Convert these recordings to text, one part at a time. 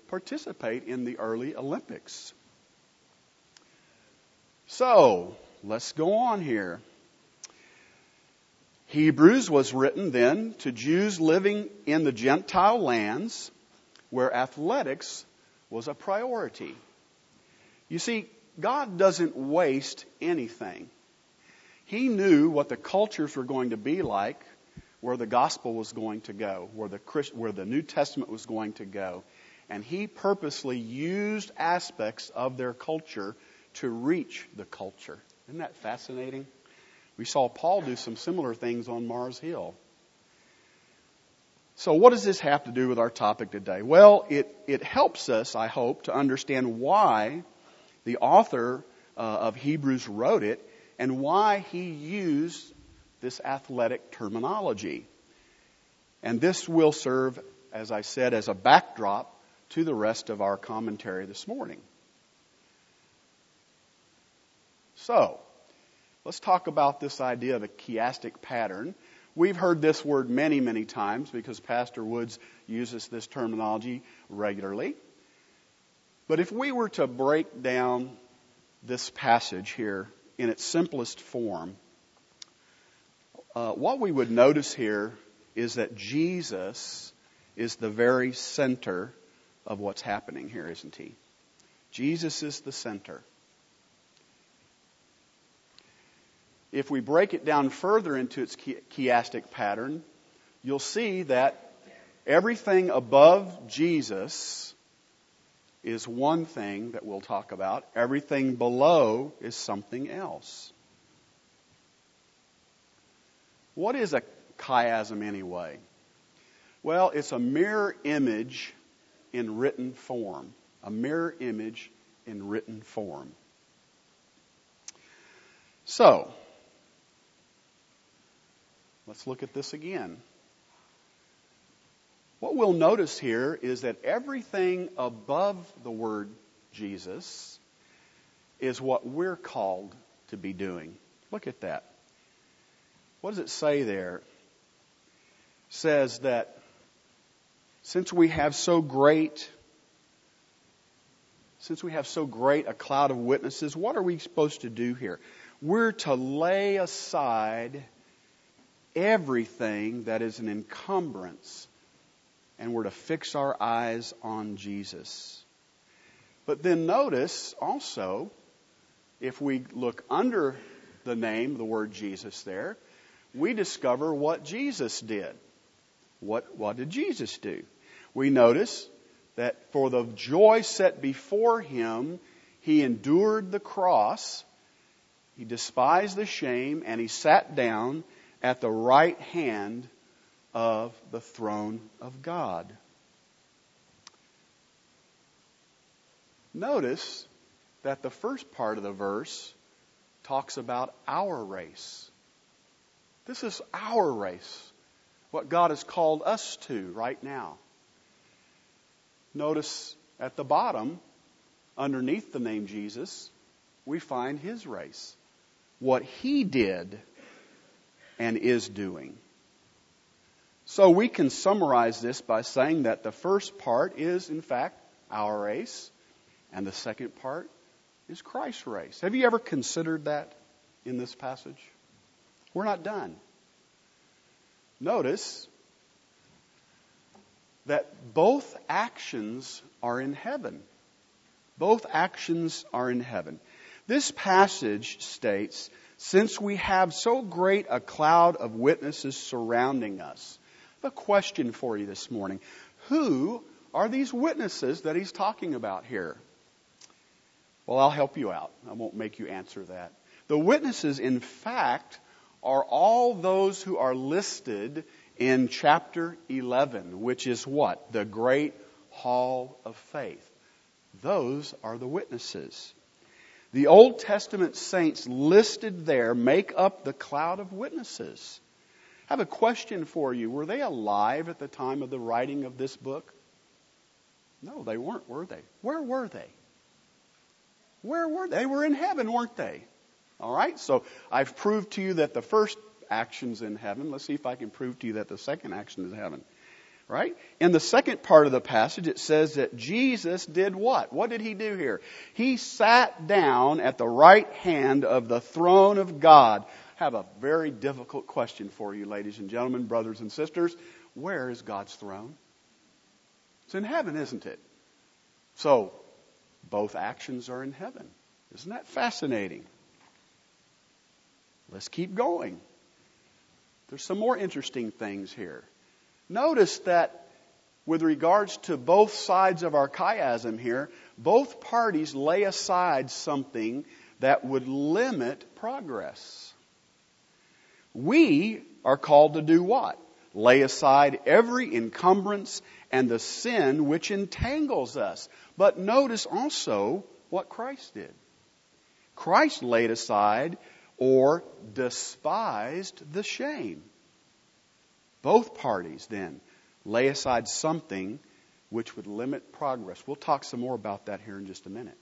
participate in the early Olympics. So, let's go on here. Hebrews was written then to Jews living in the Gentile lands where athletics was a priority. You see, God doesn't waste anything. He knew what the cultures were going to be like, where the gospel was going to go, where the New Testament was going to go. And He purposely used aspects of their culture to reach the culture. Isn't that fascinating? We saw Paul do some similar things on Mars Hill. So what does this have to do with our topic today? Well, it helps us, I hope, to understand why the author of Hebrews wrote it and why he used this athletic terminology. And this will serve, as I said, as a backdrop to the rest of our commentary this morning. So, let's talk about this idea of a chiastic pattern. We've heard this word many, many times because Pastor Woods uses this terminology regularly. But if we were to break down this passage here in its simplest form, what we would notice here is that Jesus is the very center of what's happening here, isn't He? Jesus is the center. If we break it down further into its chiastic pattern, you'll see that everything above Jesus is one thing that we'll talk about. Everything below is something else. What is a chiasm anyway? Well, it's a mirror image in written form. A mirror image in written form. So, let's look at this again. What we'll notice here is that everything above the word Jesus is what we're called to be doing. Look at that. What does it say there? It says that since we have so great a cloud of witnesses, what are we supposed to do here? We're to lay aside everything that is an encumbrance, and we're to fix our eyes on Jesus. But then notice also, if we look under the name, the word Jesus there, we discover what Jesus did. What did Jesus do? We notice that for the joy set before Him, He endured the cross, He despised the shame, and He sat down at the right hand of the throne of God. Notice that the first part of the verse talks about our race. This is our race, what God has called us to right now. Notice at the bottom, underneath the name Jesus, we find His race. What He did and is doing. So we can summarize this by saying that the first part is, in fact, our race, and the second part is Christ's race. Have you ever considered that in this passage? We're not done. Notice that both actions are in heaven. Both actions are in heaven. This passage states, since we have so great a cloud of witnesses surrounding us. I have a question for you this morning. Who are these witnesses that he's talking about here? Well, I'll help you out. I won't make you answer that. The witnesses, in fact, are all those who are listed in chapter 11, which is what? The great hall of faith. Those are the witnesses. The Old Testament saints listed there make up the cloud of witnesses. I have a question for you. Were they alive at the time of the writing of this book? No, they weren't, were they? Where were they? Where were they? They were in heaven, weren't they? All right, so I've proved to you that the first action's in heaven. Let's see if I can prove to you that the second action is in heaven. Right? In the second part of the passage, it says that Jesus did what? What did he do here? He sat down at the right hand of the throne of God. I have a very difficult question for you, ladies and gentlemen, brothers and sisters. Where is God's throne? It's in heaven, isn't it? So, both actions are in heaven. Isn't that fascinating? Let's keep going. There's some more interesting things here. Notice that with regards to both sides of our chiasm here, both parties lay aside something that would limit progress. We are called to do what? Lay aside every encumbrance and the sin which entangles us. But notice also what Christ did. Christ laid aside or despised the shame. Both parties then lay aside something which would limit progress. We'll talk some more about that here in just a minute.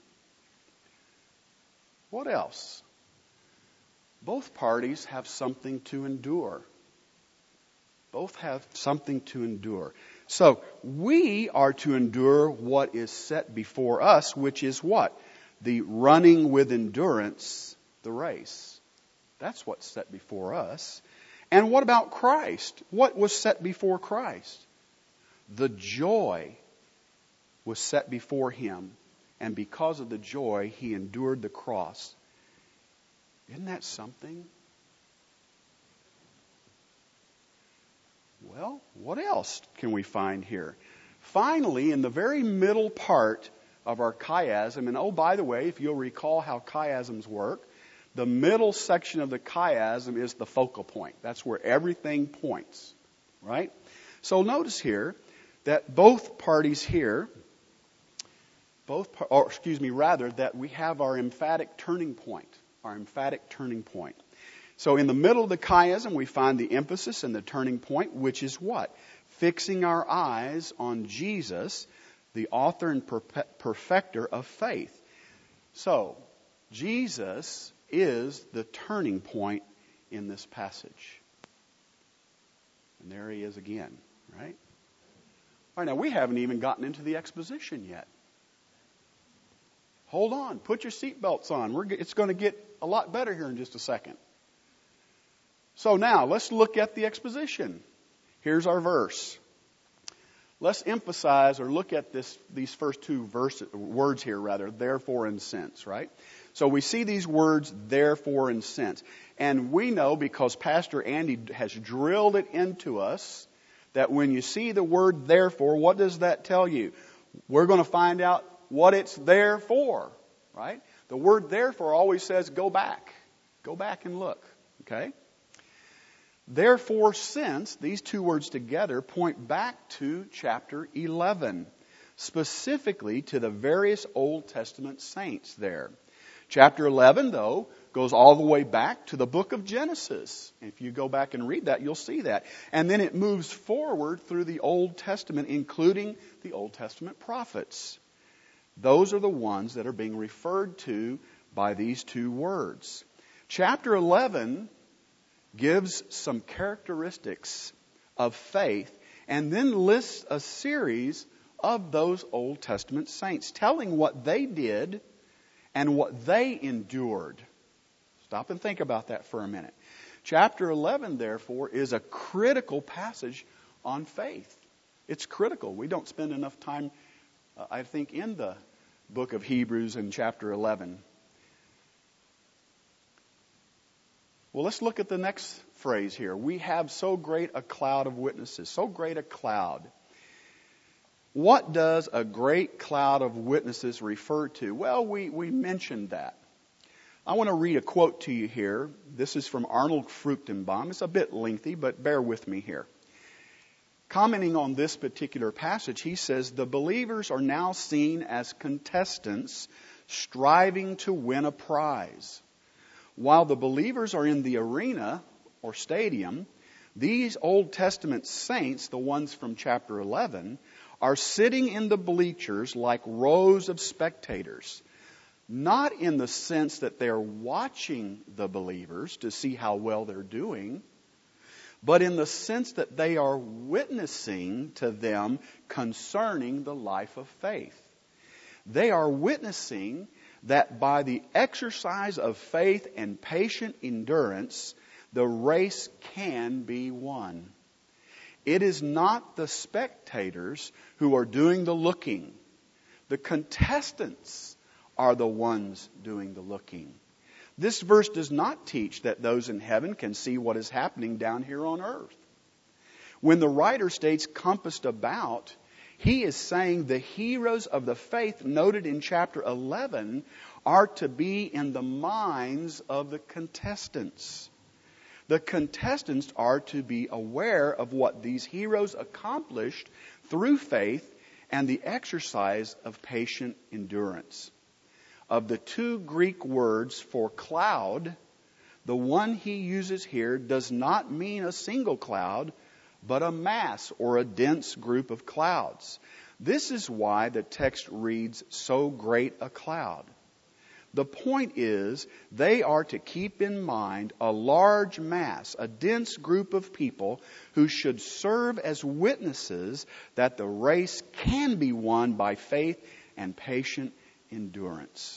What else? Both parties have something to endure. Both have something to endure. So we are to endure what is set before us, which is what? The running with endurance the race. That's what's set before us. And what about Christ? What was set before Christ? The joy was set before him. And because of the joy, he endured the cross. Isn't that something? Well, what else can we find here? Finally, in the very middle part of our chiasm, and oh, by the way, if you'll recall how chiasms work, the middle section of the chiasm is the focal point. That's where everything points, right? So notice here that both parties here, that we have our emphatic turning point. Our emphatic turning point. So in the middle of the chiasm, we find the emphasis and the turning point, which is what? Fixing our eyes on Jesus, the author and perfecter of faith. So, Jesus is the turning point in this passage. And there he is again, right? All right, now we haven't even gotten into the exposition yet. Hold on, put your seatbelts on. It's going to get a lot better here in just a second. So now, let's look at the exposition. Here's our verse. Let's emphasize or look at these first two words here, therefore and since, right? So we see these words, therefore and since. And we know, because Pastor Andy has drilled it into us, that when you see the word therefore, what does that tell you? We're going to find out what it's there for, right? The word therefore always says go back. Go back and look, okay? Therefore, since, these two words together point back to chapter 11, specifically to the various Old Testament saints there. Chapter 11, though, goes all the way back to the book of Genesis. If you go back and read that, you'll see that. And then it moves forward through the Old Testament, including the Old Testament prophets. Those are the ones that are being referred to by these two words. Chapter 11 gives some characteristics of faith and then lists a series of those Old Testament saints, telling what they did and what they endured. Stop and think about that for a minute. Chapter 11, therefore, is a critical passage on faith. It's critical. We don't spend enough time, I think, in the book of Hebrews in chapter 11. Well, let's look at the next phrase here. We have so great a cloud of witnesses. So great a cloud. What does a great cloud of witnesses refer to? Well, we mentioned that. I want to read a quote to you here. This is from Arnold Fruchtenbaum. It's a bit lengthy, but bear with me here. Commenting on this particular passage, he says, the believers are now seen as contestants striving to win a prize. While the believers are in the arena or stadium, these Old Testament saints, the ones from chapter 11, are sitting in the bleachers like rows of spectators. Not in the sense that they're watching the believers to see how well they're doing, but in the sense that they are witnessing to them concerning the life of faith. They are witnessing that by the exercise of faith and patient endurance, the race can be won. It is not the spectators who are doing the looking. The contestants are the ones doing the looking. This verse does not teach that those in heaven can see what is happening down here on earth. When the writer states compassed about, he is saying the heroes of the faith noted in chapter 11 are to be in the minds of the contestants. The contestants are to be aware of what these heroes accomplished through faith and the exercise of patient endurance. Of the two Greek words for cloud, the one he uses here does not mean a single cloud, but a mass or a dense group of clouds. This is why the text reads, so great a cloud. The point is, they are to keep in mind a large mass, a dense group of people who should serve as witnesses that the race can be won by faith and patient endurance.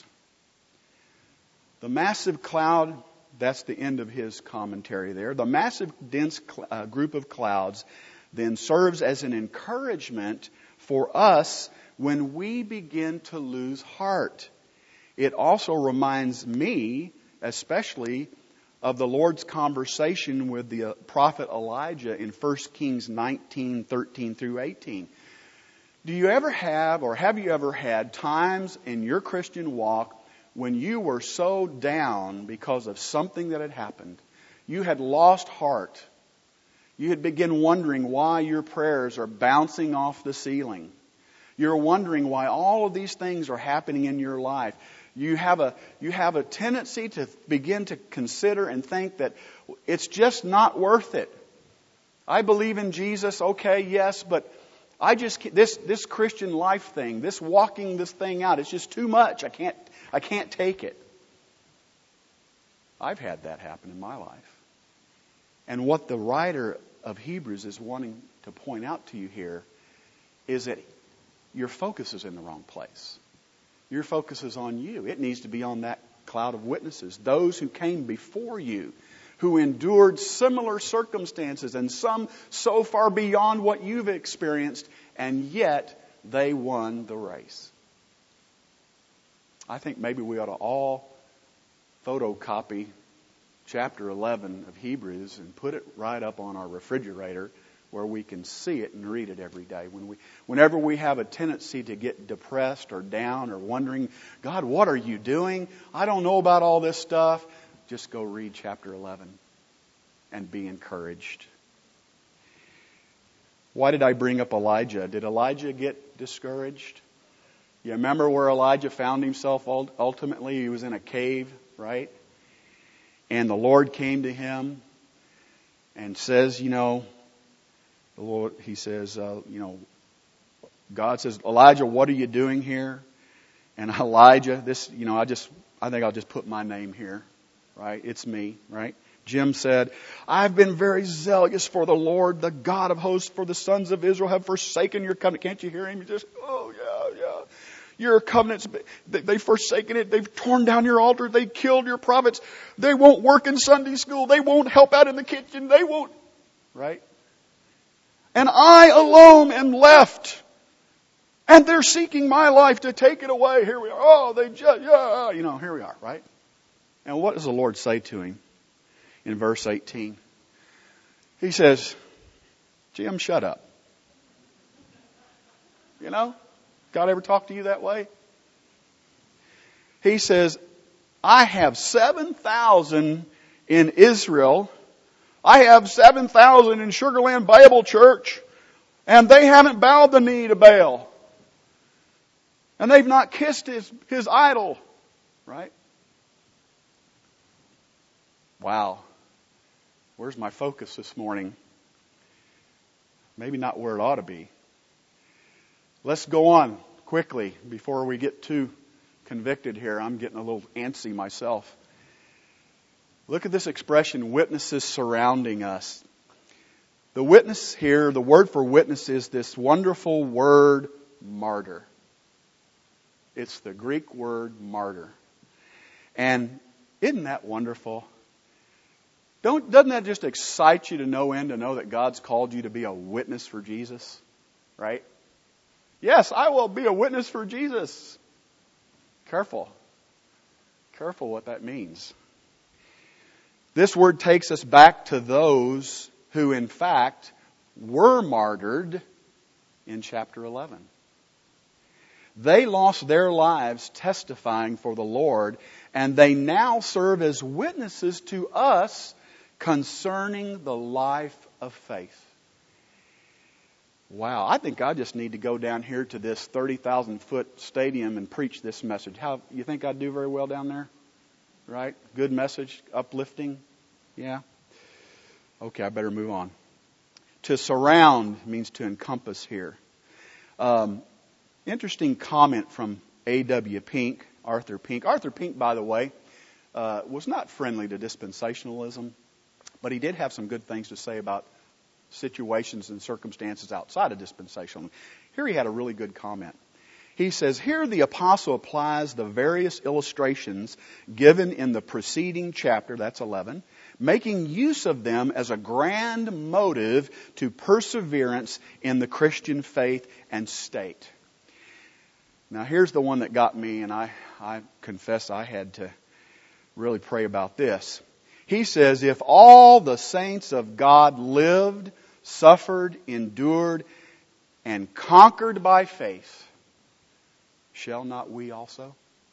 The massive cloud, that's the end of his commentary there. The massive dense group of clouds then serves as an encouragement for us when we begin to lose heart. It also reminds me, especially, of the Lord's conversation with the prophet Elijah in 1 Kings 19:13 through 18. Do you ever have, or have you ever had, times in your Christian walk when you were so down because of something that had happened? You had lost heart. You had begun wondering why your prayers are bouncing off the ceiling. You're wondering why all of these things are happening in your life. You have a tendency to begin to consider and think that it's just not worth it. I believe in Jesus, okay, yes, but this Christian life thing, this walking this thing out, it's just too much. I can't take it. I've had that happen in my life. And what the writer of Hebrews is wanting to point out to you here is that your focus is in the wrong place. Your focus is on you. It needs to be on that cloud of witnesses, those who came before you, who endured similar circumstances and some so far beyond what you've experienced, and yet they won the race. I think maybe we ought to all photocopy chapter 11 of Hebrews and put it right up on our refrigerator where we can see it and read it every day. Whenever we have a tendency to get depressed or down or wondering, God, what are you doing? I don't know about all this stuff. Just go read chapter 11 and be encouraged. Why did I bring up Elijah? Did Elijah get discouraged? You remember where Elijah found himself ultimately? He was in a cave, right? And the Lord came to him and says, the Lord, he says, God says, Elijah, what are you doing here? And Elijah, I think I'll just put my name here, right? It's me, right? Jim said, I've been very zealous for the Lord, the God of hosts, for the sons of Israel have forsaken your covenant. Can't you hear him? Just, oh yeah. Your covenants, they've forsaken it. They've torn down your altar. They killed your prophets. They won't work in Sunday school. They won't help out in the kitchen. They won't, right? And I alone am left. And they're seeking my life to take it away. Here we are. Oh, here we are, right? And what does the Lord say to him in verse 18? He says, Jim, shut up. God ever talk to you that way? He says, I have 7,000 in Israel. I have 7,000 in Sugar Land Bible Church, and they haven't bowed the knee to Baal. And they've not kissed his idol, right? Wow. Where's my focus this morning? Maybe not where it ought to be. Let's go on quickly before we get too convicted here. I'm getting a little antsy myself. Look at this expression, witnesses surrounding us. The witness here, the word for witness is this wonderful word, martyr. It's the Greek word martyr. And isn't that wonderful? Doesn't that just excite you to no end to know that God's called you to be a witness for Jesus? Right? Yes, I will be a witness for Jesus. Careful. Careful what that means. This word takes us back to those who in fact were martyred in chapter 11. They lost their lives testifying for the Lord, and they now serve as witnesses to us concerning the life of faith. Wow, I think I just need to go down here to this 30,000-foot stadium and preach this message. How you think I'd do very well down there? Right? Good message, uplifting. Yeah? Okay, I better move on. To surround means to encompass here. Interesting comment from A.W. Pink, Arthur Pink. Arthur Pink, by the way, was not friendly to dispensationalism, but he did have some good things to say about situations and circumstances outside of dispensationalism. Here he had a really good comment. He says, here the apostle applies the various illustrations given in the preceding chapter, that's 11, making use of them as a grand motive to perseverance in the Christian faith and state. Now here's the one that got me, and I confess I had to really pray about this. He says, if all the saints of God lived, suffered, endured, and conquered by faith, shall not we also?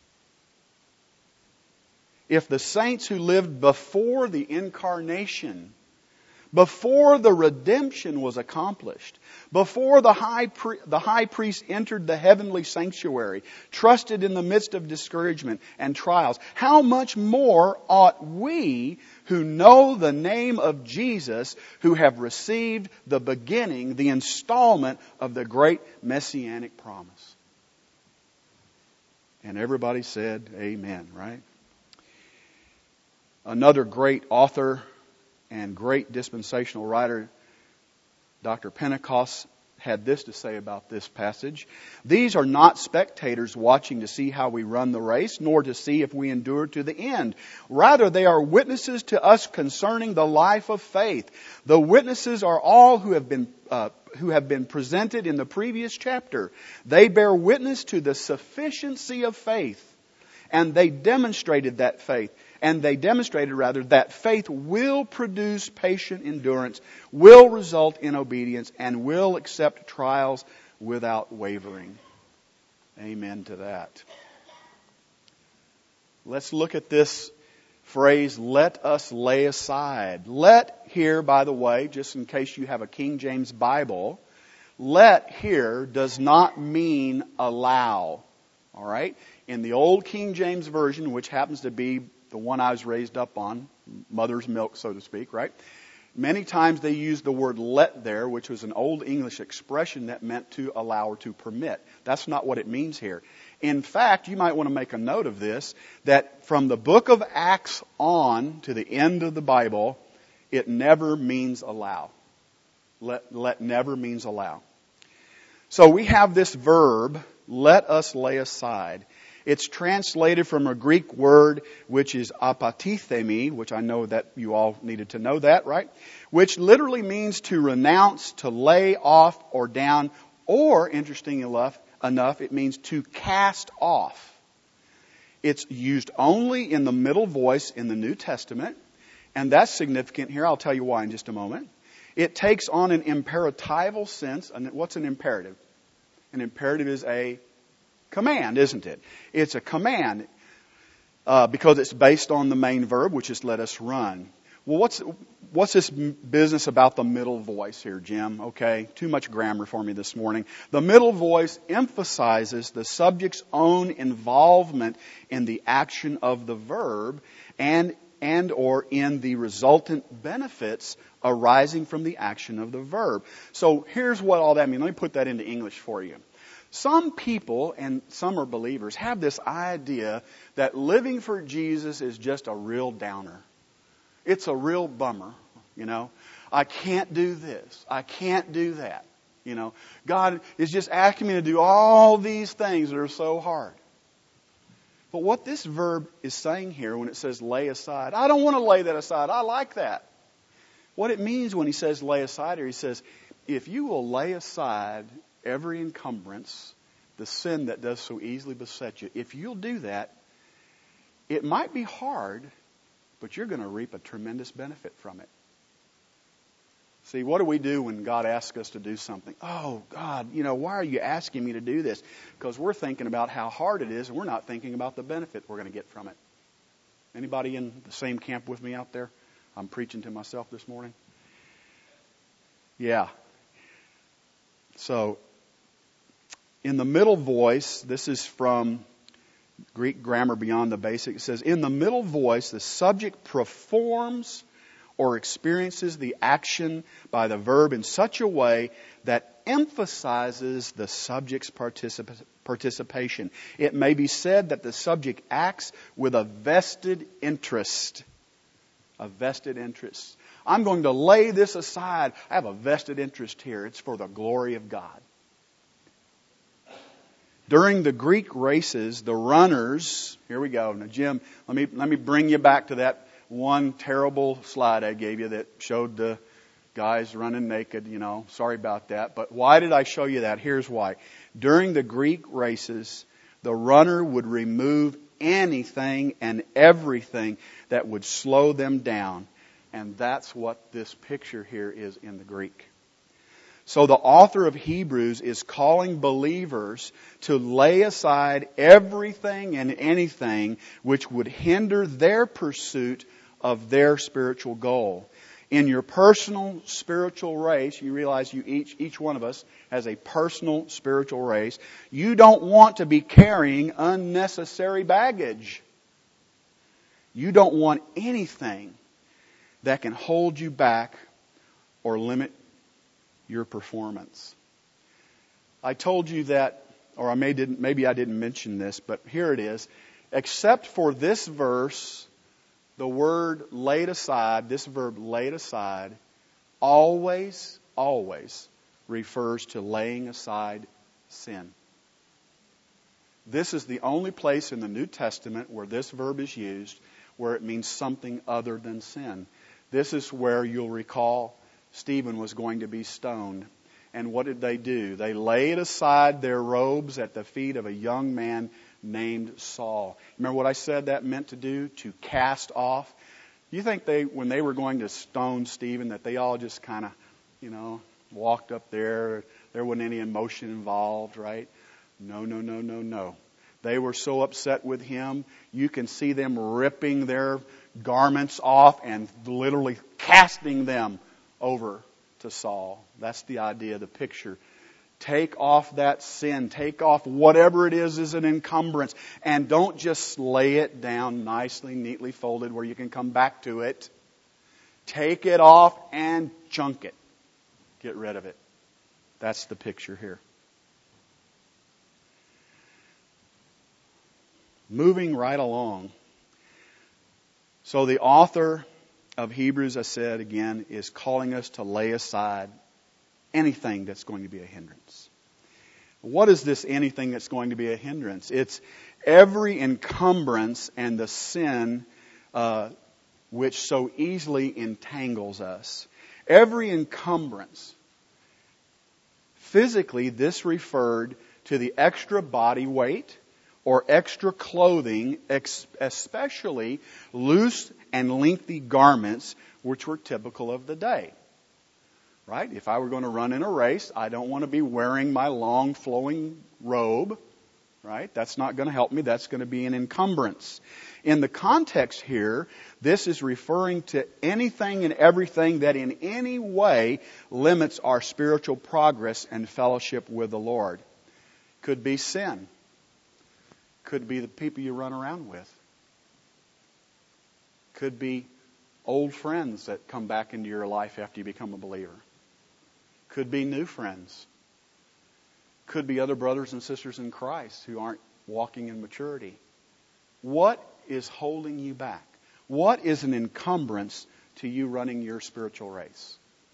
If the saints who lived before the incarnation, before the redemption was accomplished, before the high priest entered the heavenly sanctuary, trusted in the midst of discouragement and trials, how much more ought we who know the name of Jesus, who have received the beginning, the installment of the great messianic promise? And everybody said amen, right? Another great author and great dispensational writer, Dr. Pentecost, had this to say about this passage. These are not spectators watching to see how we run the race, nor to see if we endure to the end. Rather, they are witnesses to us concerning the life of faith. The witnesses are all who have been presented in the previous chapter. They bear witness to the sufficiency of faith, and they demonstrated that faith will produce patient endurance, will result in obedience, and will accept trials without wavering. Amen to that. Let's look at this phrase, let us lay aside. Let here, by the way, just in case you have a King James Bible, let here does not mean allow. All right? In the old King James Version, which happens to be the one I was raised up on, mother's milk, so to speak, right? Many times they use the word let there, which was an old English expression that meant to allow or to permit. That's not what it means here. In fact, you might want to make a note of this, that from the book of Acts on to the end of the Bible, it never means allow. Let never means allow. So we have this verb, let us lay aside. It's translated from a Greek word which is apatithemi, which I know that you all needed to know that, right? Which literally means to renounce, to lay off or down, or, interesting enough, it means to cast off. It's used only in the middle voice in the New Testament, and that's significant here. I'll tell you why in just a moment. It takes on an imperatival sense. And what's an imperative? An imperative is a command, isn't it? It's a command because it's based on the main verb, which is let us run. Well, what's this business about the middle voice here, Jim? Okay, too much grammar for me this morning. The middle voice emphasizes the subject's own involvement in the action of the verb and or in the resultant benefits arising from the action of the verb. So here's what all that means. Let me put that into English for you. Some people, and some are believers, have this idea that living for Jesus is just a real downer. It's a real bummer, you know. I can't do this. I can't do that. God is just asking me to do all these things that are so hard. But what this verb is saying here when it says lay aside, I don't want to lay that aside. I like that. What it means when he says lay aside here, he says, if you will lay aside every encumbrance, the sin that does so easily beset you, if you'll do that, it might be hard, but you're going to reap a tremendous benefit from it. See, what do we do when God asks us to do something? Oh, God, why are you asking me to do this? Because we're thinking about how hard it is, and we're not thinking about the benefit we're going to get from it. Anybody in the same camp with me out there? I'm preaching to myself this morning. Yeah. So, in the middle voice, this is from Greek Grammar Beyond the Basics. It says, in the middle voice, the subject performs or experiences the action by the verb in such a way that emphasizes the subject's participation. It may be said that the subject acts with a vested interest. A vested interest. I'm going to lay this aside. I have a vested interest here. It's for the glory of God. During the Greek races, the runners, here we go. Now, Jim, let me bring you back to that one terrible slide I gave you that showed the guys running naked, Sorry about that. But why did I show you that? Here's why. During the Greek races, the runner would remove anything and everything that would slow them down. And that's what this picture here is in the Greek. So the author of Hebrews is calling believers to lay aside everything and anything which would hinder their pursuit of their spiritual goal. In your personal spiritual race, you realize each one of us has a personal spiritual race. You don't want to be carrying unnecessary baggage. You don't want anything that can hold you back or limit your performance. I told you that, or maybe I didn't mention this, but here it is. Except for this verse, the word laid aside, this verb laid aside, always refers to laying aside sin. This is the only place in the New Testament where this verb is used where it means something other than sin. This is where you'll recall Stephen was going to be stoned. And what did they do? They laid aside their robes at the feet of a young man named Saul. Remember what I said that meant to do? To cast off. You think when they were going to stone Stephen, that they all just kind of, walked up there? There wasn't any emotion involved, right? No. They were so upset with him. You can see them ripping their garments off and literally casting them over to Saul. That's the idea, the picture. Take off that sin. Take off whatever it is an encumbrance. And don't just lay it down nicely, neatly folded where you can come back to it. Take it off and chunk it. Get rid of it. That's the picture here. Moving right along. So the author of Hebrews, I said again, is calling us to lay aside anything that's going to be a hindrance. What is this anything that's going to be a hindrance? It's every encumbrance and the sin which so easily entangles us. Every encumbrance. Physically, this referred to the extra body weight or extra clothing, especially loose and lengthy garments, which were typical of the day. Right? If I were going to run in a race, I don't want to be wearing my long flowing robe. Right? That's not going to help me. That's going to be an encumbrance. In the context here, this is referring to anything and everything that in any way limits our spiritual progress and fellowship with the Lord. Could be sin. Could be the people you run around with. Could be old friends that come back into your life after you become a believer. Could be new friends. Could be other brothers and sisters in Christ who aren't walking in maturity. What is holding you back? What is an encumbrance to you running your spiritual race?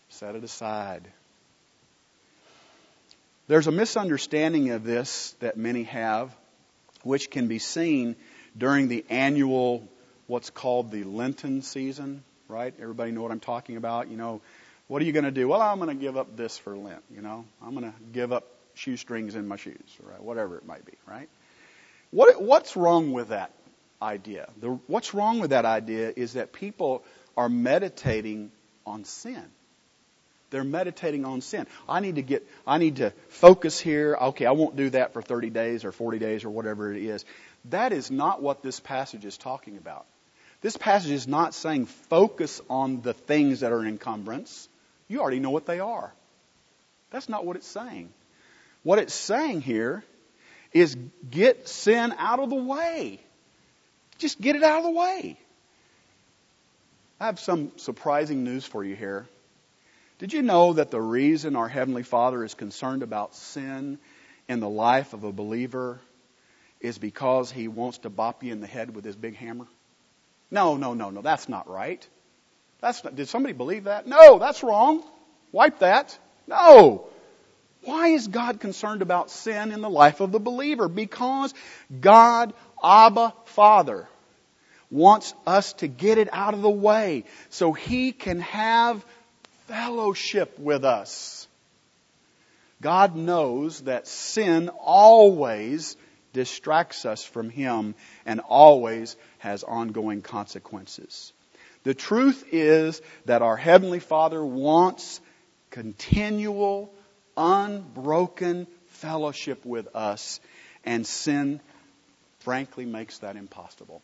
Set it aside. There's a misunderstanding of this that many have, which can be seen during the annual, what's called the Lenten season, right? Everybody know what I'm talking about? What are you going to do? Well, I'm going to give up this for Lent, I'm going to give up shoestrings in my shoes, right? Whatever it might be, right? What's wrong with that idea? What's wrong with that idea is that people are meditating on sin. They're meditating on sin. I need to focus here. Okay, I won't do that for 30 days or 40 days or whatever it is. That is not what this passage is talking about. This passage is not saying focus on the things that are an encumbrance. You already know what they are. That's not what it's saying. What it's saying here is get sin out of the way. Just get it out of the way. I have some surprising news for you here. Did you know that the reason our Heavenly Father is concerned about sin in the life of a believer is because He wants to bop you in the head with His big hammer? No. That's not right. Did somebody believe that? No, that's wrong. Wipe that. No. Why is God concerned about sin in the life of the believer? Because God, Abba, Father, wants us to get it out of the way so He can have fellowship with us. God knows that sin always distracts us from Him and always has ongoing consequences. The truth is that our Heavenly Father wants continual, unbroken fellowship with us, and sin, frankly, makes that impossible.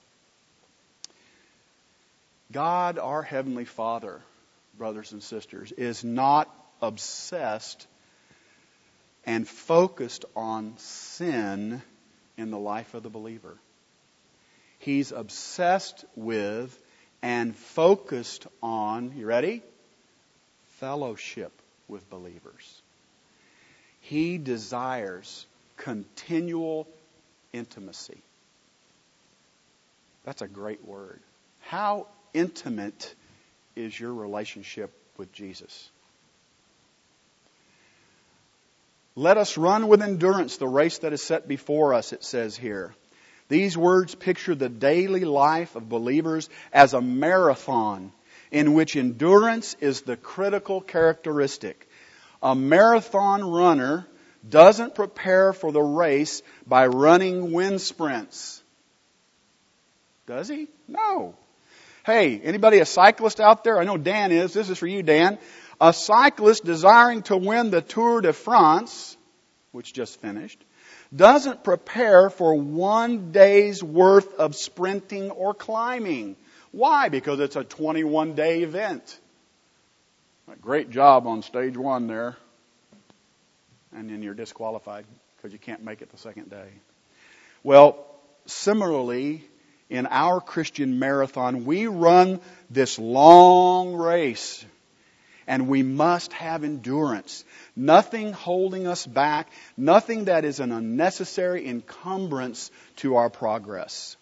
God, our Heavenly Father, brothers and sisters, is not obsessed and focused on sin in the life of the believer. He's obsessed with and focused on, you ready? Fellowship with believers. He desires continual intimacy. That's a great word. How intimate is your relationship with Jesus? Let us run with endurance the race that is set before us, it says here. These words picture the daily life of believers as a marathon in which endurance is the critical characteristic. A marathon runner doesn't prepare for the race by running wind sprints. Does he? No. Hey, anybody a cyclist out there? I know Dan is. This is for you, Dan. A cyclist desiring to win the Tour de France, which just finished, doesn't prepare for one day's worth of sprinting or climbing. Why? Because it's a 21-day event. Great job on stage one there. And then you're disqualified because you can't make it the second day. Well, similarly, in our Christian marathon, we run this long race. And we must have endurance. Nothing holding us back. Nothing that is an unnecessary encumbrance to our progress.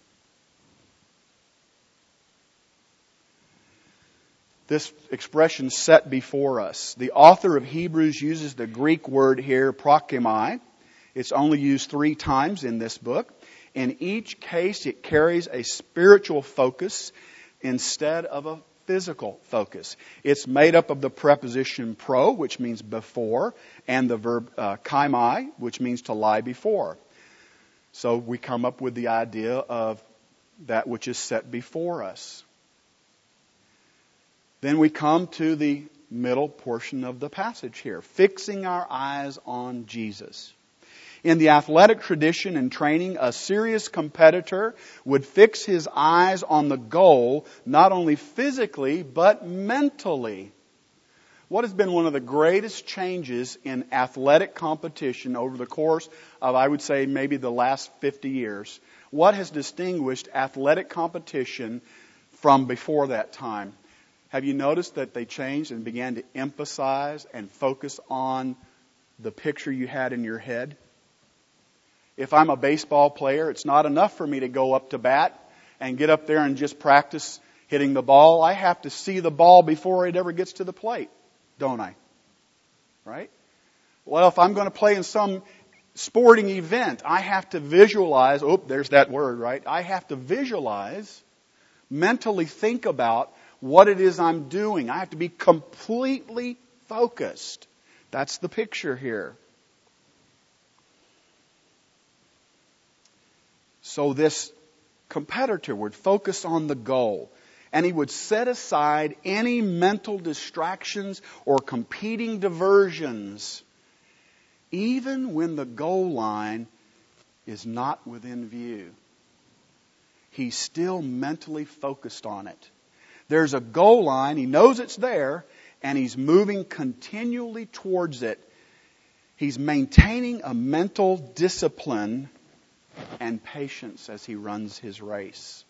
This expression set before us. The author of Hebrews uses the Greek word here, prokimai. It's only used 3 times in this book. In each case, it carries a spiritual focus instead of a physical focus. It's made up of the preposition pro, which means before, and the verb kaimai, which means to lie before. So we come up with the idea of that which is set before us. Then we come to the middle portion of the passage here, fixing our eyes on Jesus. In the athletic tradition and training, a serious competitor would fix his eyes on the goal, not only physically, but mentally. What has been one of the greatest changes in athletic competition over the course of, I would say, maybe the last 50 years? What has distinguished athletic competition from before that time? Have you noticed that they changed and began to emphasize and focus on the picture you had in your head? If I'm a baseball player, it's not enough for me to go up to bat and get up there and just practice hitting the ball. I have to see the ball before it ever gets to the plate. don't I? Right? Well, if I'm going to play in some sporting event, I have to visualize, there's that word, right? I have to visualize, mentally think about what it is I'm doing. I have to be completely focused. That's the picture here. So this competitor would focus on the goal, and he would set aside any mental distractions or competing diversions, even when the goal line is not within view. He's still mentally focused on it. There's a goal line, he knows it's there, and he's moving continually towards it. He's maintaining a mental discipline and patience as he runs his race.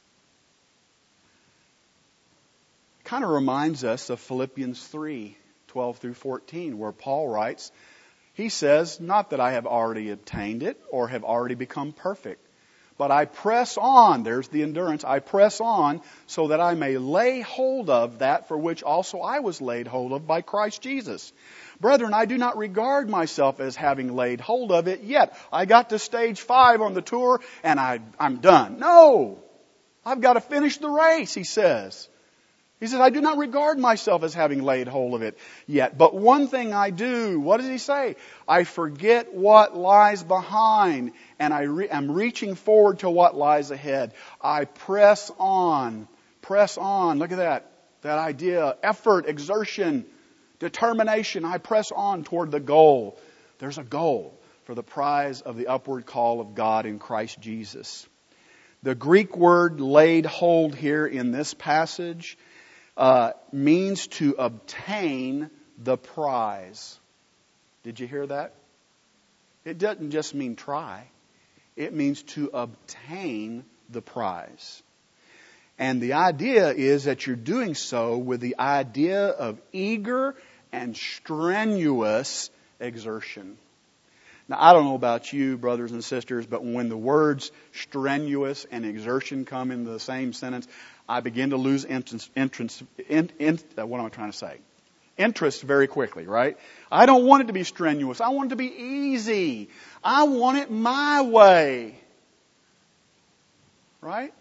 Kind of reminds us of Philippians 3:12 through 14, where Paul writes, he says, not that I have already obtained it or have already become perfect, but I press on, there's the endurance, I press on so that I may lay hold of that for which also I was laid hold of by Christ Jesus. Brethren, I do not regard myself as having laid hold of it yet. I got to stage 5 on the tour and I'm done. No! I've got to finish the race, he says. He says, I do not regard myself as having laid hold of it yet. But one thing I do, what does he say? I forget what lies behind and I'm reaching forward to what lies ahead. I press on. Press on. Look at that. That idea. Effort, exertion, determination. I press on toward the goal. There's a goal for the prize of the upward call of God in Christ Jesus. The Greek word laid hold here in this passage means to obtain the prize. Did you hear that? It doesn't just mean try. It means to obtain the prize. And the idea is that you're doing so with the idea of eager and strenuous exertion. Now, I don't know about you, brothers and sisters, but when the words strenuous and exertion come in the same sentence, I begin to lose interest very quickly, right? I don't want it to be strenuous. I want it to be easy. I want it my way. Right?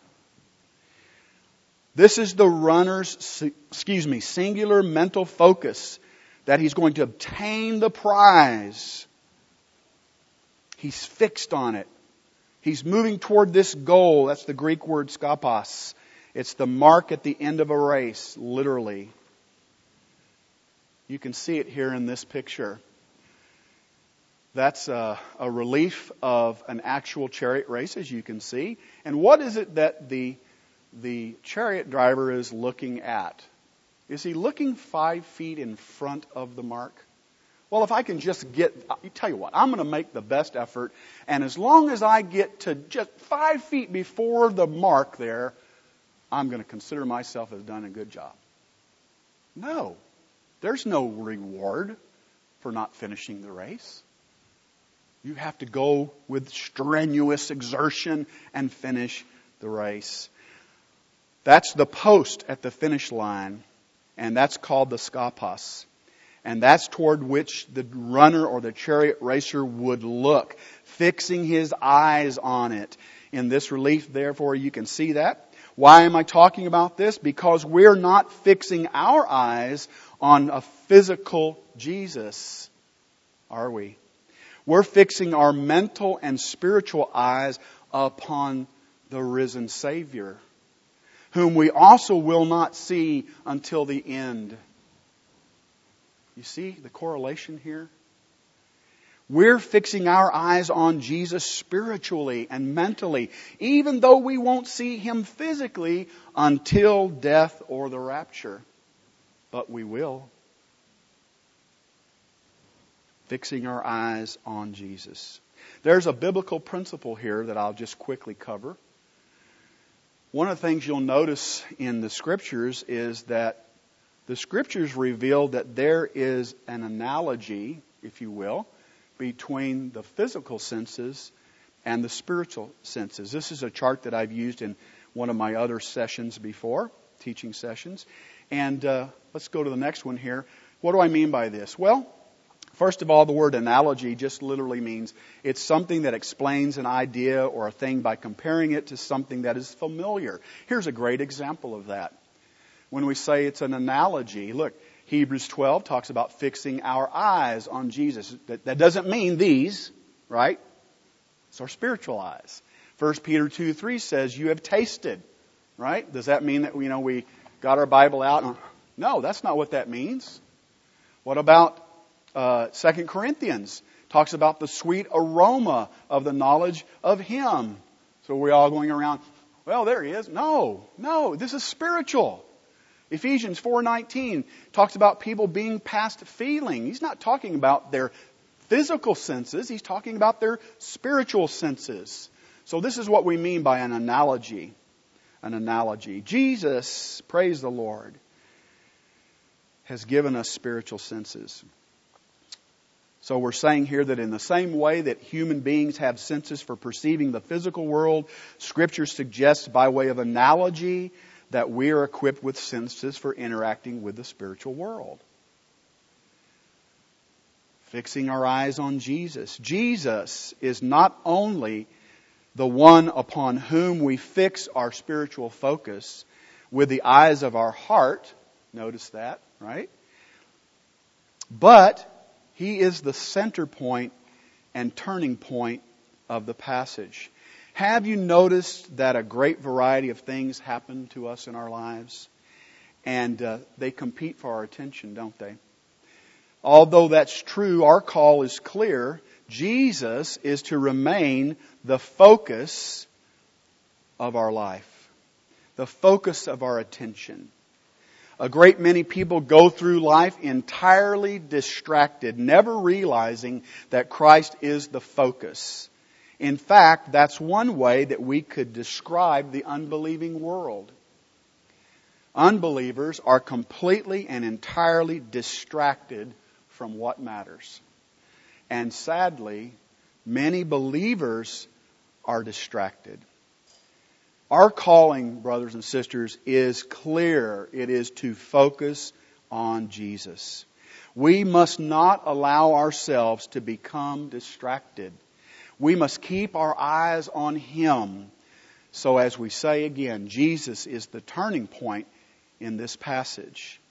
This is the runner's, singular mental focus that he's going to obtain the prize. He's fixed on it. He's moving toward this goal. That's the Greek word skopos. It's the mark at the end of a race, literally. You can see it here in this picture. That's a relief of an actual chariot race, as you can see. And what is it that the chariot driver is looking at? Is he looking 5 feet in front of the mark? Well, if I can just tell you what, I'm going to make the best effort, and as long as I get to just 5 feet before the mark there, I'm going to consider myself as done a good job. No. There's no reward for not finishing the race. You have to go with strenuous exertion and finish the race. That's the post at the finish line, and that's called the skopos. And that's toward which the runner or the chariot racer would look, fixing his eyes on it. In this relief, therefore, you can see that. Why am I talking about this? Because we're not fixing our eyes on a physical Jesus, are we? We're fixing our mental and spiritual eyes upon the risen Savior, whom we also will not see until the end. You see the correlation here? We're fixing our eyes on Jesus spiritually and mentally, even though we won't see Him physically until death or the rapture. But we will. Fixing our eyes on Jesus. There's a biblical principle here that I'll just quickly cover. One of the things you'll notice in the Scriptures is that the Scriptures reveal that there is an analogy, if you will, between the physical senses and the spiritual senses. This is a chart that I've used in one of my other sessions before, teaching sessions. And let's go to the next one here. What do I mean by this? Well, first of all, the word analogy just literally means it's something that explains an idea or a thing by comparing it to something that is familiar. Here's a great example of that. When we say it's an analogy, look, Hebrews 12 talks about fixing our eyes on Jesus. That doesn't mean these, right? It's our spiritual eyes. 1 Peter 2:3 says you have tasted, right? Does that mean that we got our Bible out? No, that's not what that means. What about 2 Corinthians? Talks about the sweet aroma of the knowledge of Him. So we're all going around, well, there He is. No, this is spiritual. Ephesians 4:19 talks about people being past feeling. He's not talking about their physical senses. He's talking about their spiritual senses. So this is what we mean by an analogy. An analogy. Jesus, praise the Lord, has given us spiritual senses. So we're saying here that in the same way that human beings have senses for perceiving the physical world, Scripture suggests by way of analogy that we are equipped with senses for interacting with the spiritual world. Fixing our eyes on Jesus. Jesus is not only the one upon whom we fix our spiritual focus with the eyes of our heart. Notice that, right? But He is the center point and turning point of the passage. Have you noticed that a great variety of things happen to us in our lives? And they compete for our attention, don't they? Although that's true, our call is clear. Jesus is to remain the focus of our life, the focus of our attention. A great many people go through life entirely distracted, never realizing that Christ is the focus. In fact, that's one way that we could describe the unbelieving world. Unbelievers are completely and entirely distracted from what matters. And sadly, many believers are distracted. Our calling, brothers and sisters, is clear. It is to focus on Jesus. We must not allow ourselves to become distracted. We must keep our eyes on Him. So as we say again, Jesus is the turning point in this passage.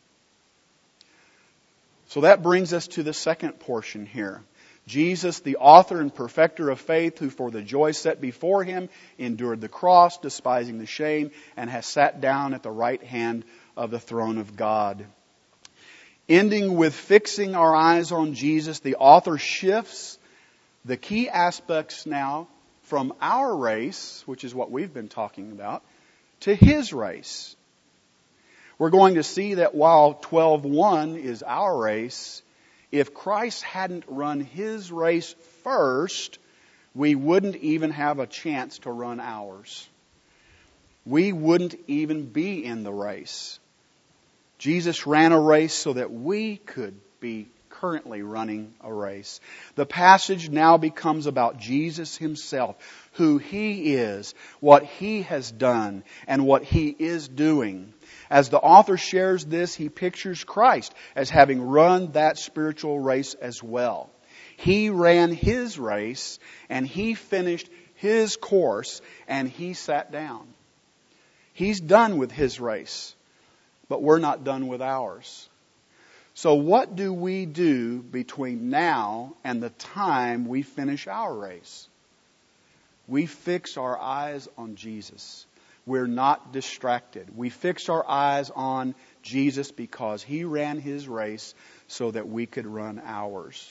So that brings us to the second portion here. Jesus, the author and perfecter of faith, who for the joy set before Him endured the cross, despising the shame, and has sat down at the right hand of the throne of God. Ending with fixing our eyes on Jesus, the author shifts the key aspects now from our race, which is what we've been talking about, to His race. We're going to see that while 12:1 is our race, if Christ hadn't run His race first, we wouldn't even have a chance to run ours. We wouldn't even be in the race. Jesus ran a race so that we could be currently running a race. The passage now becomes about Jesus Himself, who He is, what He has done, and what He is doing. As the author shares this, he pictures Christ as having run that spiritual race as well. He ran His race, and He finished His course, and He sat down. He's done with His race, but we're not done with ours. So what do we do between now and the time we finish our race? We fix our eyes on Jesus. We're not distracted. We fix our eyes on Jesus because He ran His race so that we could run ours.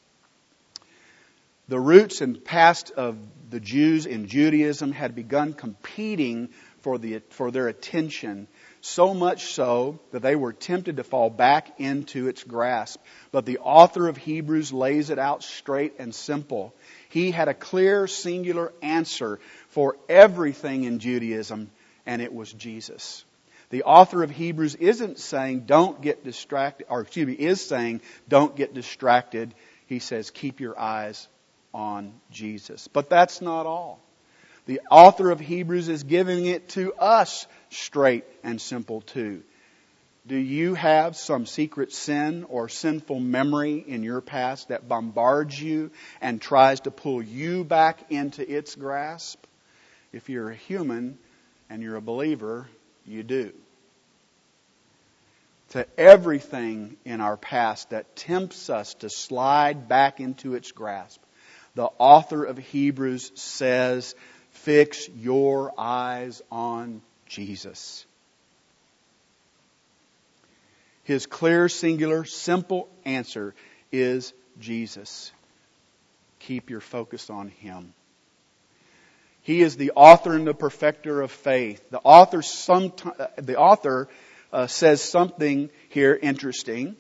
The roots and past of the Jews in Judaism had begun competing for their attention, so much so that they were tempted to fall back into its grasp. But the author of Hebrews lays it out straight and simple. He had a clear, singular answer for everything in Judaism, and it was Jesus. The author of Hebrews isn't saying don't get distracted, is saying don't get distracted. He says keep your eyes on Jesus. But that's not all. The author of Hebrews is giving it to us straight and simple too. Do you have some secret sin or sinful memory in your past that bombards you and tries to pull you back into its grasp? If you're a human and you're a believer, you do. To everything in our past that tempts us to slide back into its grasp, the author of Hebrews says, fix your eyes on Jesus. His clear, singular, simple answer is Jesus. Keep your focus on Him. He is the author and the perfecter of faith. The author says something here interesting.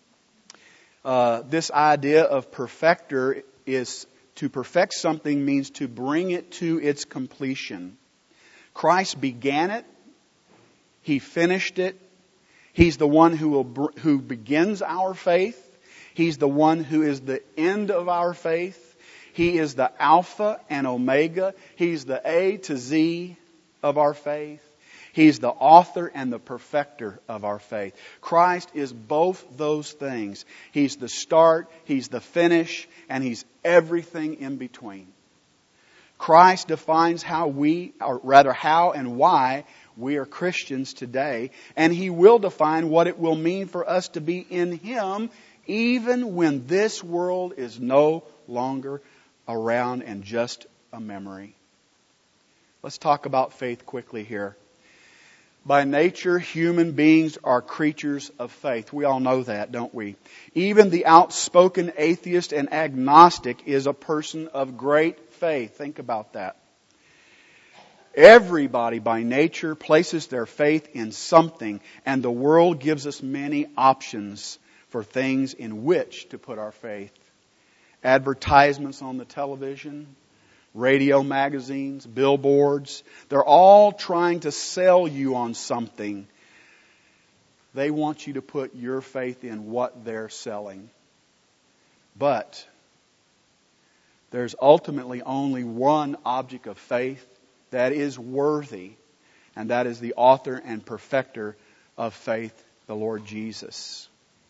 This idea of perfecter is to perfect something means to bring it to its completion. Christ began it. He finished it. He's the one who begins our faith. He's the one who is the end of our faith. He is the Alpha and Omega. He's the A to Z of our faith. He's the author and the perfecter of our faith. Christ is both those things. He's the start, He's the finish, and He's everything in between. Christ defines how and why we are Christians today, and He will define what it will mean for us to be in Him even when this world is no longer around and just a memory. Let's talk about faith quickly here. By nature, human beings are creatures of faith. We all know that, don't we? Even the outspoken atheist and agnostic is a person of great faith. Think about that. Everybody by nature places their faith in something, and the world gives us many options for things in which to put our faith. Advertisements on the television, radio magazines, billboards, they're all trying to sell you on something. They want you to put your faith in what they're selling. But there's ultimately only one object of faith that is worthy, and that is the author and perfecter of faith, the Lord Jesus.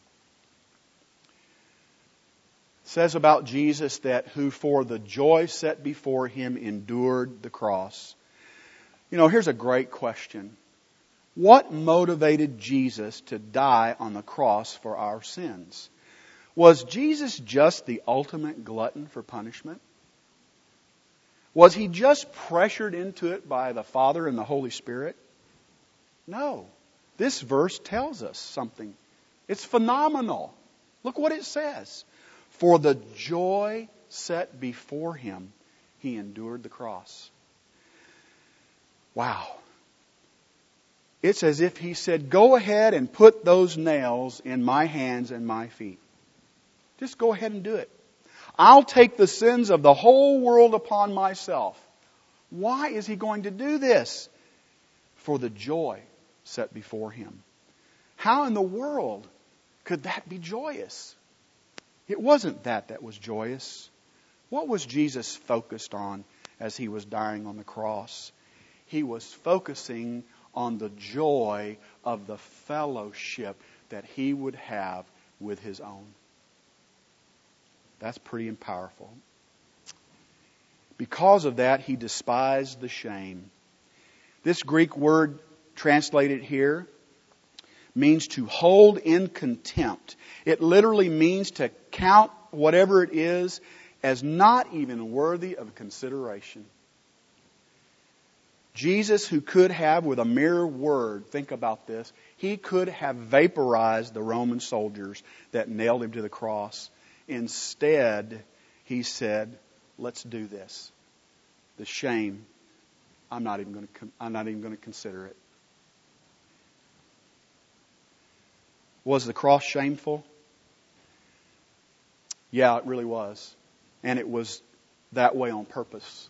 It says about Jesus that who for the joy set before Him endured the cross. You know, here's a great question. What motivated Jesus to die on the cross for our sins? Was Jesus just the ultimate glutton for punishment? Was He just pressured into it by the Father and the Holy Spirit? No. This verse tells us something. It's phenomenal. Look what it says. For the joy set before Him, He endured the cross. Wow. It's as if He said, go ahead and put those nails in my hands and my feet. Just go ahead and do it. I'll take the sins of the whole world upon myself. Why is He going to do this? For the joy set before Him. How in the world could that be joyous? It wasn't that was joyous. What was Jesus focused on as He was dying on the cross? He was focusing on the joy of the fellowship that He would have with His own. That's pretty powerful. Because of that, He despised the shame. This Greek word translated here means to hold in contempt. It literally means to count whatever it is as not even worthy of consideration. Jesus, who could have, with a mere word, think about this, He could have vaporized the Roman soldiers that nailed Him to the cross. Instead, He said, let's do this. The shame, I'm not even going to consider it. Was the cross shameful? Yeah, it really was. And it was that way on purpose.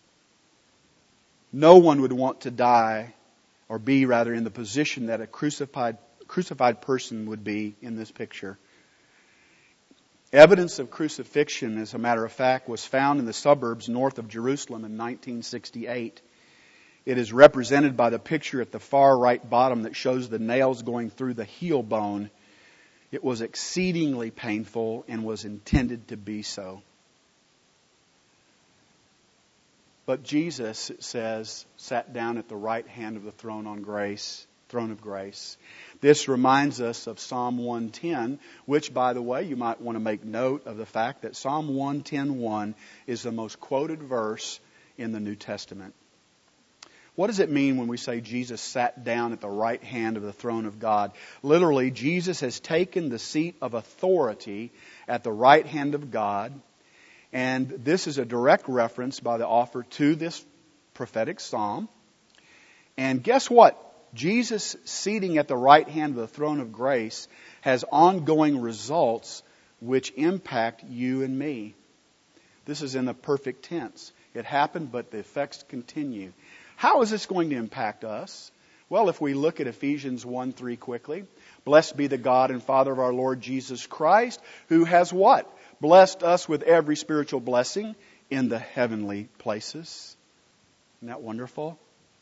No one would want to die, or be rather in the position that a crucified person would be in this picture. Evidence of crucifixion, as a matter of fact, was found in the suburbs north of Jerusalem in 1968. It is represented by the picture at the far right bottom that shows the nails going through the heel bone. It was exceedingly painful and was intended to be so. But Jesus, it says, sat down at the right hand of the throne of grace. This reminds us of Psalm 110, which, by the way, you might want to make note of the fact that Psalm 110:1 is the most quoted verse in the New Testament. What does it mean when we say Jesus sat down at the right hand of the throne of God? Literally, Jesus has taken the seat of authority at the right hand of God. And this is a direct reference by the author to this prophetic psalm. And guess what? Jesus seating at the right hand of the throne of grace has ongoing results which impact you and me. This is in the perfect tense. It happened, but the effects continue. How is this going to impact us? Well, if we look at Ephesians 1:3 quickly. Blessed be the God and Father of our Lord Jesus Christ, who has what? Blessed us with every spiritual blessing in the heavenly places. Isn't that wonderful?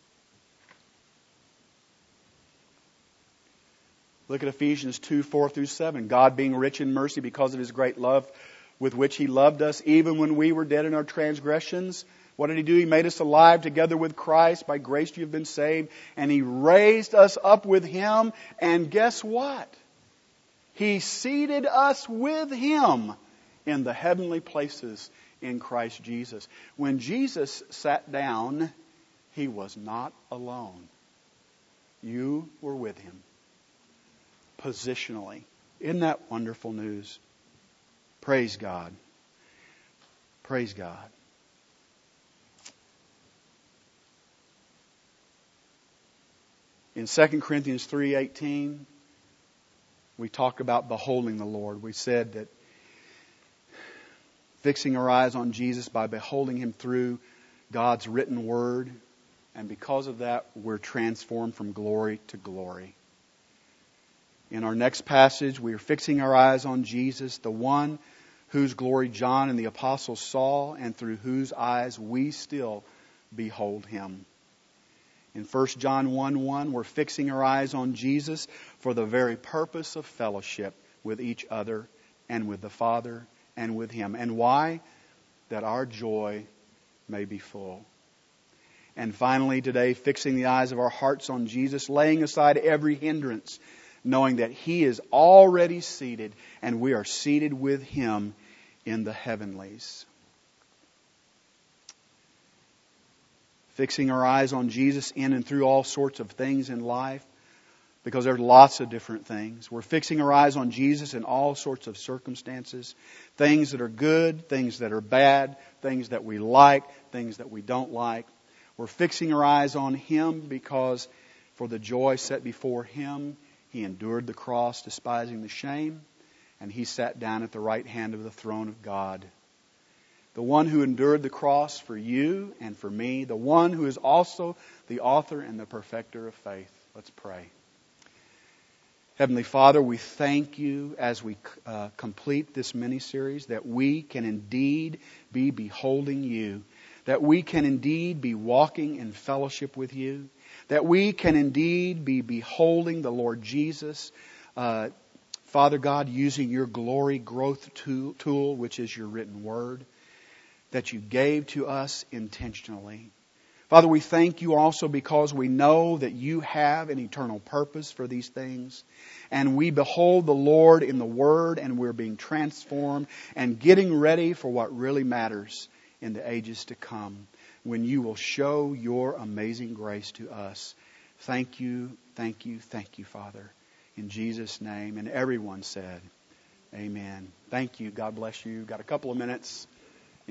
Look at Ephesians 2:4-7. God being rich in mercy because of His great love with which He loved us, even when we were dead in our transgressions. What did He do? He made us alive together with Christ. By grace you have been saved. And He raised us up with Him. And guess what? He seated us with Him in the heavenly places in Christ Jesus. When Jesus sat down, He was not alone. You were with Him. Positionally. Isn't that wonderful news? Praise God. Praise God. In 2 Corinthians 3:18, we talk about beholding the Lord. We said that fixing our eyes on Jesus by beholding Him through God's written word, and because of that, we're transformed from glory to glory. In our next passage, we are fixing our eyes on Jesus, the one whose glory John and the apostles saw, and through whose eyes we still behold Him. In 1 John 1:1, we're fixing our eyes on Jesus for the very purpose of fellowship with each other and with the Father and with Him. And why? That our joy may be full. And finally today, fixing the eyes of our hearts on Jesus, laying aside every hindrance, knowing that He is already seated and we are seated with Him in the heavenlies. Fixing our eyes on Jesus in and through all sorts of things in life, because there are lots of different things. We're fixing our eyes on Jesus in all sorts of circumstances. Things that are good, things that are bad, things that we like, things that we don't like. We're fixing our eyes on Him because for the joy set before Him, He endured the cross, despising the shame, and He sat down at the right hand of the throne of God. The one who endured the cross for you and for me, the one who is also the author and the perfecter of faith. Let's pray. Heavenly Father, we thank You as we complete this mini-series that we can indeed be beholding You, that we can indeed be walking in fellowship with You, that we can indeed be beholding the Lord Jesus, Father God, using Your glory growth tool, which is Your written word, that You gave to us intentionally. Father, we thank You also because we know that You have an eternal purpose for these things. And we behold the Lord in the Word, and we're being transformed and getting ready for what really matters in the ages to come, when You will show Your amazing grace to us. Thank You, thank You, thank You, Father. In Jesus' name. And everyone said, Amen. Thank you. God bless you. Got a couple of minutes.